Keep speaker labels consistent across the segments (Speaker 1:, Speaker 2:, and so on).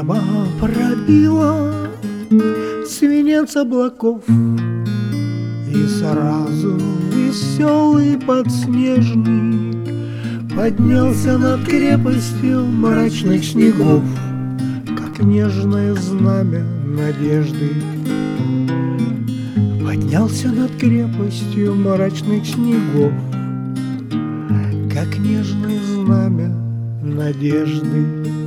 Speaker 1: Небо пробило свинец облаков, и сразу веселый подснежник поднялся над крепостью мрачных снегов, как нежное знамя надежды. Поднялся над крепостью мрачных снегов, как нежное знамя надежды.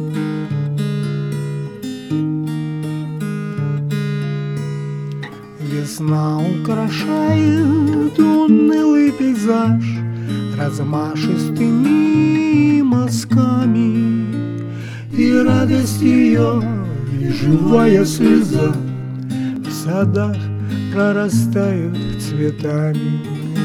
Speaker 1: Весна украшает унылый пейзаж размашистыми мазками, и радость ее, и живая слеза в садах прорастают цветами.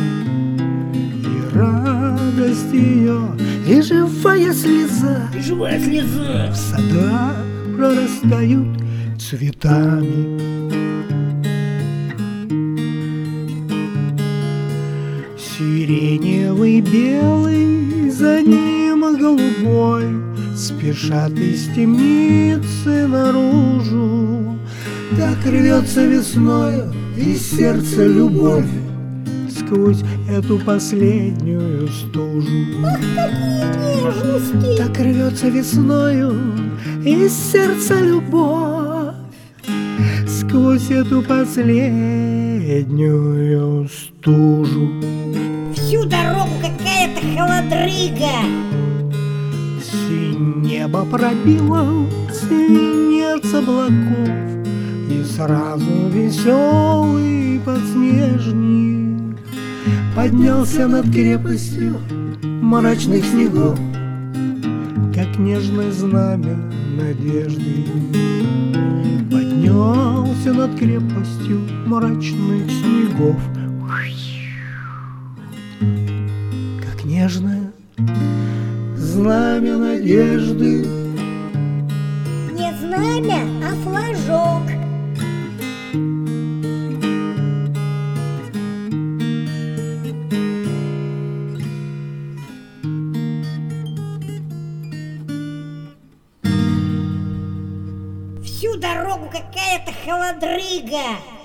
Speaker 1: И радость ее, и живая слеза в садах прорастают цветами. Сиреневый, белый, за ним голубой спешат из темницы наружу. Так рвется весною из сердца любовь сквозь эту последнюю стужу.
Speaker 2: Ах, какие нежности!
Speaker 1: Так рвется весною из сердца любовь сквозь эту последнюю стужу.
Speaker 2: Всю дорогу какая-то холодрыга.
Speaker 1: Небо пробило свинец облаков, и сразу веселый подснежник поднялся над крепостью мрачных снегов, как нежное знамя надежды. Поднялся над крепостью мрачных снегов, как нежное знамя надежды.
Speaker 2: Не знамя, а флажок. Всю дорогу какая-то холодрыга.